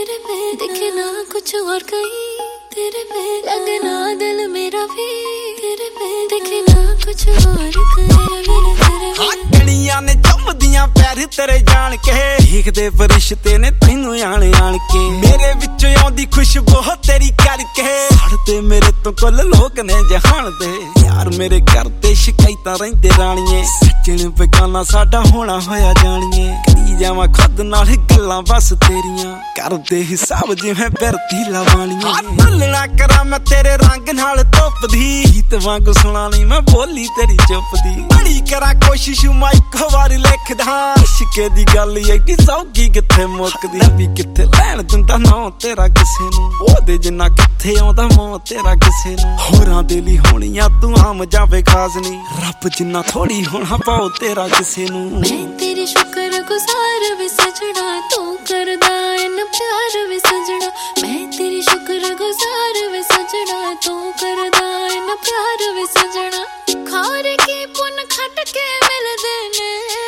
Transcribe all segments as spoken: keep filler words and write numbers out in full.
तेरे पे दिखे ना कुछ और कहीं, तेरे पे लगे ना दिल मेरा भी, तेरे पे दिखे ना कुछ और कहीं। हाँ कलियां ने चुमदियां पैर तेरे जान के, देखदे फरिश्ते ने तैनू आण आण के, मेरे विचों आउंदी खुशबू तेरी करके, सड़दे मेरे तो कुल लोग ने जहान दे, यार मेरे घर ते शिकायतां रहिंदे राणीए, सज्जण बेगाना साडा होना होया जाणीए, करी जावां खुद नाल गल्लां बस तेरियां, करदे हिसाब जिवें बिरती लवाणीए, भुलना करा मैं तेरे रंग नाल धुपदी, गीत वांग सुणा नहीं मैं बोली तेरी चुपदी, बड़ी करा कोशिश मैं इक्को वारी लिखदा, इश्के दी गल एडी सौगी किथे मुकदी, भी किथे लैण दिंदा ना तेरा किसे नूं, ओहदे जिन्ना किथे आउंदा मोह तेरा किसे नूं, होरां दे लई होणियां तू आम जावे खास नहीं, रब जिन्ना थोड़ी होना पाओ तेरा किसे नूं। मैं तेरी शुक्रगुजार वे सजना, तू करदा इन प्यार वे सजना, मैं तेरी शुक्रगुजार वे सजना, तू करदा इन प्यार वे सजना, खारे की पुन खट के मिलदे ने,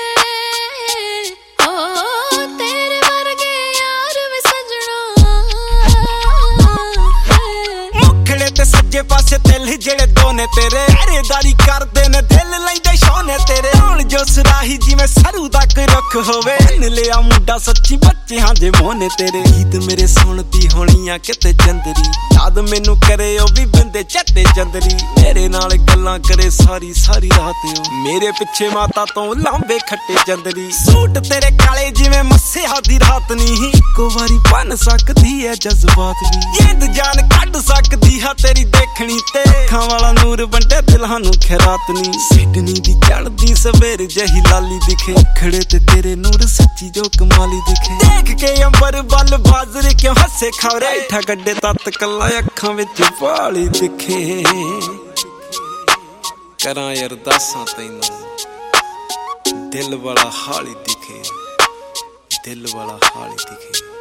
ओ तेरे वर्गे यार वे सजना, मुखड़े ते सज्जे पासे तिल जेड़े दो ने तेरे, पहरेदारी करदे ने दिल लैंदे शोने तेरे, हुण जो सराही जिवें सरू दा कोई रुख होवे, लिया मुंडा सच्ची बच्चे हां जे मोने तेरे, गीत मेरे सुनदी होणियां किते चंदरी, याद मैनू करे ओ भी बिंदे चट्टे चंदरी, मेरे नाल गल्लां करे सारी सारी रात ओ, मेरे पिछे माता तो लांबे खट्टे चंदरी, सूट तेरे काले जिवें मस्सेआ दी रात नी, इक्को वारी बन सकदी है जज्बात भी, जिंद जान कढ सकदी हा तेरी देखणी ते, अखां वाला नूर बंटे दिलां नू खैरात नी, सिडनी दी चढ़दी सवेर जही लाली दिखे, खड़े ते तेरे नूर सच्ची जो कमाली दिखे, देख के अंबर बल बाजरे क्यों हसे खौरे, ठा गड्डे तत कला अखां विच पाली दिखे, करां अरदासां तैनूं दिल वाला हाली दिखे, दिल वाला हाली दिखे।